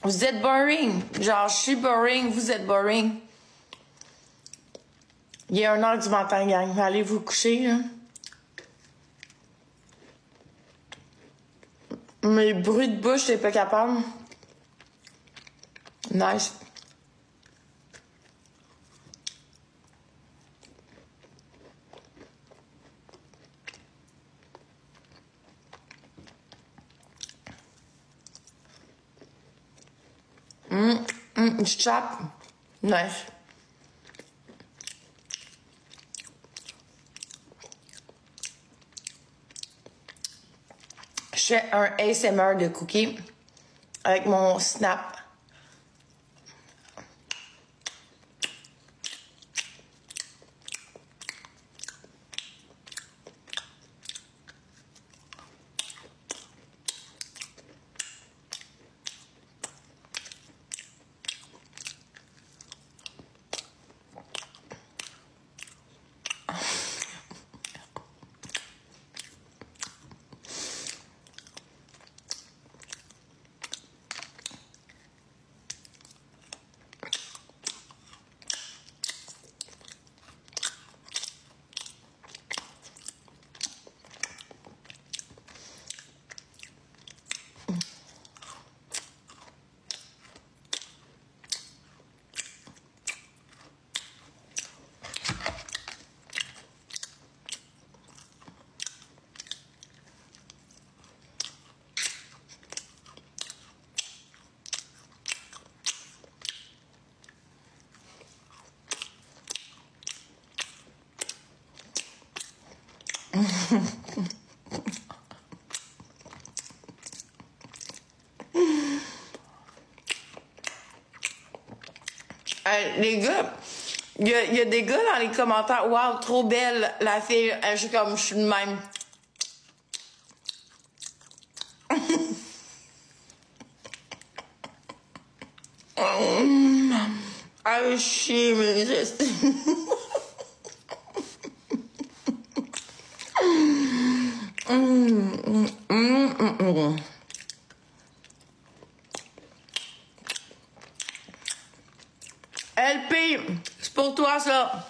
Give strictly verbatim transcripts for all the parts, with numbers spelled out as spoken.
Vous êtes boring. Genre, je suis boring, vous êtes boring. Il est une heure du matin, gang. Allez vous coucher, là. Mes bruits de bouche, t'es pas capable. Nice. Hum, hum, je chape. Nice. Je fais un A S M R de cookies avec mon Snap. Hey, les gars, il y, y a des gars dans les commentaires, waouh, trop belle la fille. Je suis comme, je suis de même. Ah, chier, mais juste. L P, c'est pour toi ça.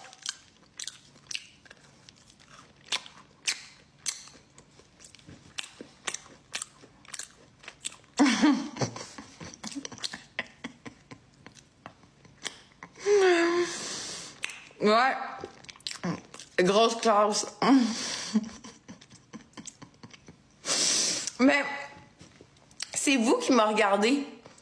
Ouais. Grosse classe. Mais c'est vous qui me regardez.